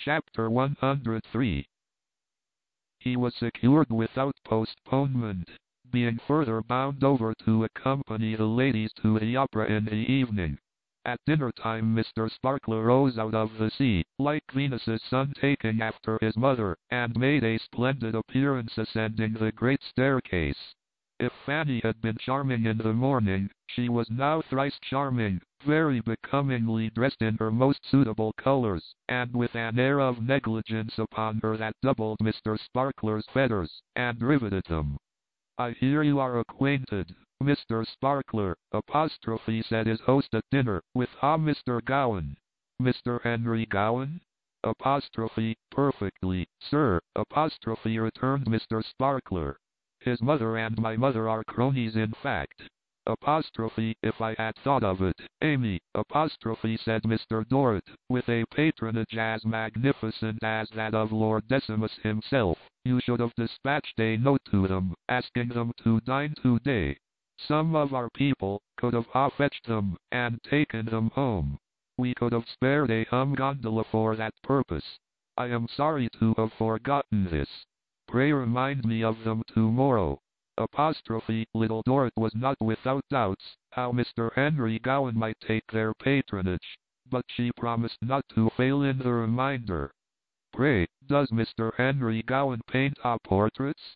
Chapter 103. He was secured without postponement, being further bound over to accompany the ladies to the opera in the evening. At dinner time Mr. Sparkler rose out of the sea, like Venus's son taking after his mother, and made a splendid appearance ascending the great staircase. If Fanny had been charming in the morning, she was now thrice charming, very becomingly dressed in her most suitable colors, and with an air of negligence upon her that doubled Mr. Sparkler's feathers, and riveted them. "I hear you are acquainted, Mr. Sparkler," said his host at dinner, "with Mr. Gowan." "Mr. Henry Gowan?" "Perfectly, sir," returned Mr. Sparkler. "His mother and my mother are cronies in fact." "If I had thought of it, Amy," said Mr. Dorrit, with a patronage as magnificent as that of Lord Decimus himself, "you should have dispatched a note to them, asking them to dine today. Some of our people could have fetched them, and taken them home. We could have spared a gondola for that purpose. I am sorry to have forgotten this. Pray remind me of them tomorrow." Little Dorrit was not without doubts how Mr. Henry Gowan might take their patronage, but she promised not to fail in the reminder. "Pray, does Mr. Henry Gowan paint portraits?"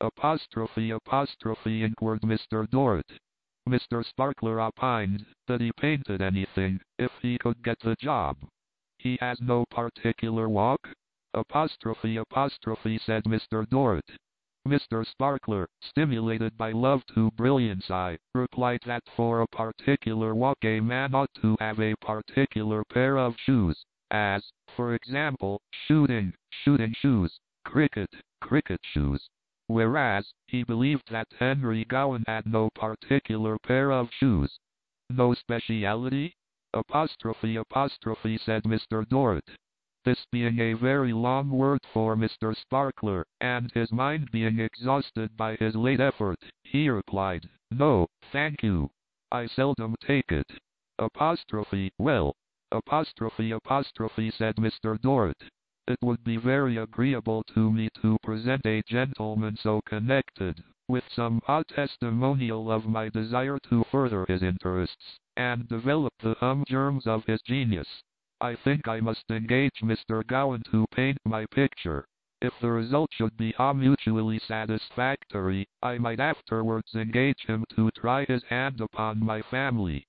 Inquired Mr. Dorrit. Mr. Sparkler opined that he painted anything, if he could get the job. "He has no particular walk?" Said Mr. Dorrit. Mr. Sparkler, stimulated by love to brilliancy, replied that for a particular walk a man ought to have a particular pair of shoes, as, for example, shooting shoes, cricket shoes. Whereas, he believed that Henry Gowan had no particular pair of shoes. "No speciality?" said Mr. Dorrit. This being a very long word for Mr. Sparkler, and his mind being exhausted by his late effort, he replied, "No, thank you. I seldom take it." "Well," said Mr. Dorrit, "it would be very agreeable to me to present a gentleman so connected, with some testimonial of my desire to further his interests, and develop the germs of his genius. I think I must engage Mr. Gowan to paint my picture. If the result should be mutually satisfactory, I might afterwards engage him to try his hand upon my family."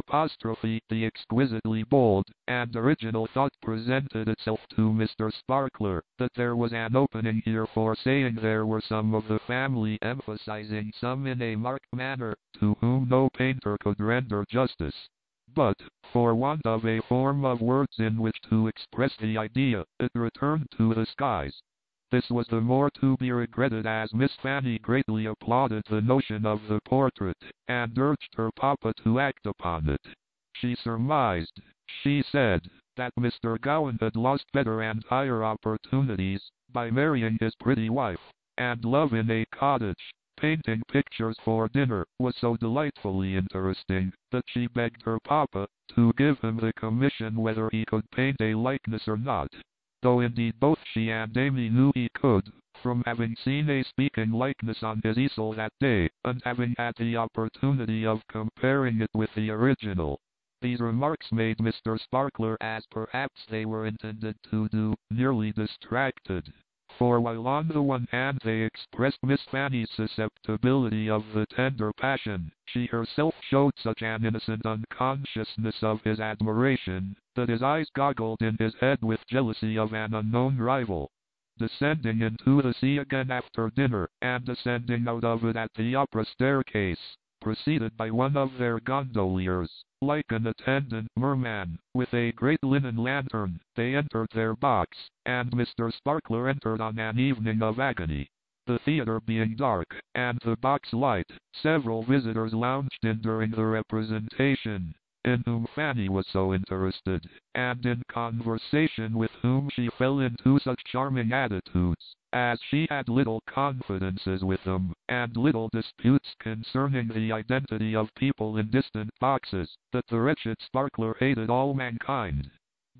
The exquisitely bold and original thought presented itself to Mr. Sparkler, that there was an opening here for saying there were some of the family, emphasizing some in a marked manner, to whom no painter could render justice. But, for want of a form of words in which to express the idea, it returned to the skies. This was the more to be regretted as Miss Fanny greatly applauded the notion of the portrait, and urged her papa to act upon it. She surmised, she said, that Mr. Gowan had lost better and higher opportunities, by marrying his pretty wife, and love in a cottage, painting pictures for dinner, was so delightfully interesting, that she begged her papa to give him the commission whether he could paint a likeness or not. Though indeed both she and Amy knew he could, from having seen a speaking likeness on his easel that day, and having had the opportunity of comparing it with the original. These remarks made Mr. Sparkler, as perhaps they were intended to do, nearly distracted. For while on the one hand they expressed Miss Fanny's susceptibility of the tender passion, she herself showed such an innocent unconsciousness of his admiration, that his eyes goggled in his head with jealousy of an unknown rival. Descending into the sea again after dinner, and ascending out of it at the opera staircase, preceded by one of their gondoliers, like an attendant merman, with a great linen lantern, they entered their box, and Mr. Sparkler entered on an evening of agony. The theater being dark, and the box light, several visitors lounged in during the representation, in whom Fanny was so interested, and in conversation with whom she fell into such charming attitudes, as she had little confidences with them, and little disputes concerning the identity of people in distant boxes, that the wretched Sparkler hated all mankind.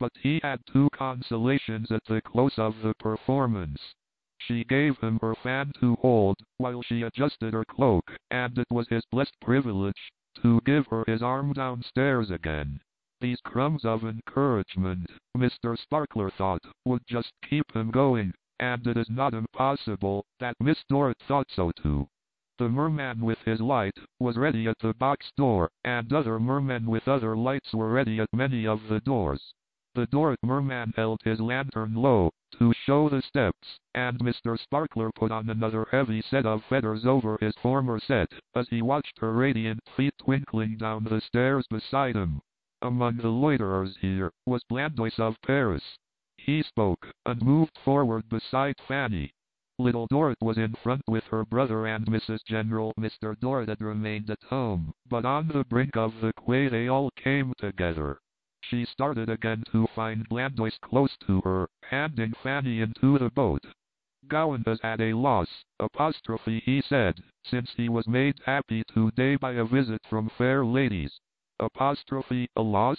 But he had two consolations at the close of the performance. She gave him her fan to hold, while she adjusted her cloak, and it was his blessed privilege to give her his arm downstairs again. These crumbs of encouragement, Mr. Sparkler thought, would just keep him going, and it is not impossible that Miss Dorrit thought so too. The merman with his light was ready at the box door, and other mermen with other lights were ready at many of the doors. The Dorrit merman held his lantern low, to show the steps, and Mr. Sparkler put on another heavy set of feathers over his former set, as he watched her radiant feet twinkling down the stairs beside him. Among the loiterers here was Blandois of Paris. He spoke, and moved forward beside Fanny. Little Dorrit was in front with her brother and Mrs. General. Mr. Dorrit had remained at home, but on the brink of the quay they all came together. She started again to find Blandois close to her, handing Fanny into the boat. Gawain is at a loss, he said, since he was made happy today by a visit from fair ladies. A loss?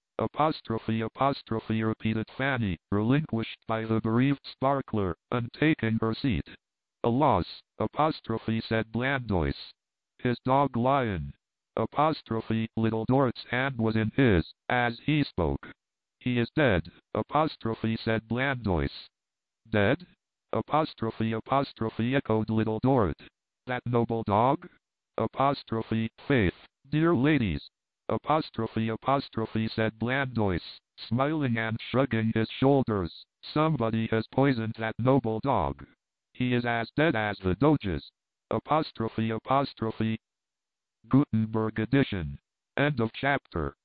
Repeated Fanny, relinquished by the bereaved Sparkler, and taking her seat. A loss, said Blandois. His dog Lion. Little Dorrit's hand was in his, as he spoke. He is dead, said Blandois. Dead? Echoed Little Dorrit. That noble dog? Faith, dear ladies. Said Blandois, smiling and shrugging his shoulders. Somebody has poisoned that noble dog. He is as dead as the Doges. Gutenberg edition. End of chapter.